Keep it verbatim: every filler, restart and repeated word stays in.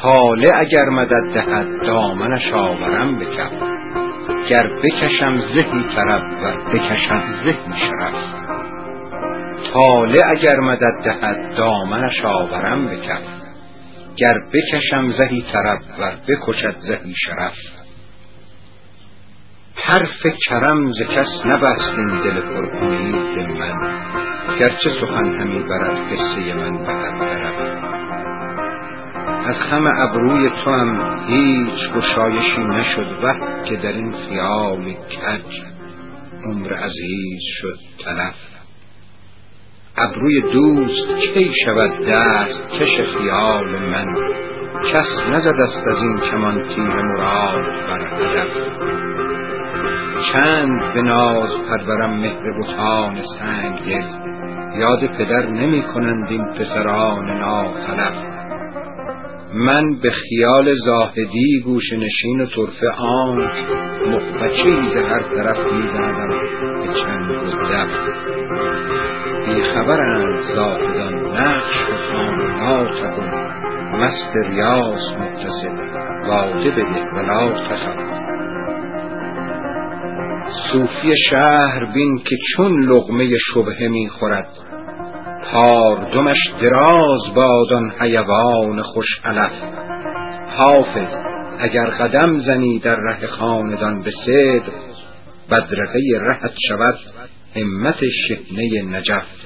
طالع اگر مدد دهد دامنش آورم به کف، گر بکشم زهی طرب ور بکشم زهی شرف. طالع اگر مدد دهد دامنش آورم به کف، گر بکشم زهی طرب ور بکشد زهی شرف. حرف کرم ز کس نبست این دل پر امید من، گرچه سخن همی برد قصه من به هر طرف. از خم ابروی تو هم هیچ گشایشی نشد، وه که در این خیال کج عمر عزیز شد تلف. ابروی دوست کی شود دست کش خیال من، کس نزد است از این کمان تیر مراد بر هدف. چند به ناز پرورم مهر بتان سنگ دل، یاد پدر نمی کنند این پسران ناخلف. من به خیال زاهدی گوش نشین و طرفه آن، مغبچه‌ای ز هر طرف می زدم به چنگ و دف. بی خبرند زاهدان نقش بخوان لا تکن، مست ریاض متصل باده بده ولا تخف. صوفی شهر بین که چون لقمه شبهه می خورد، پاردمش دراز باد آن حیوان خوش علف. حافظ اگر قدم زنی در ره خاندان به صدق، بدرقه رهت شود همت شحنه نجف.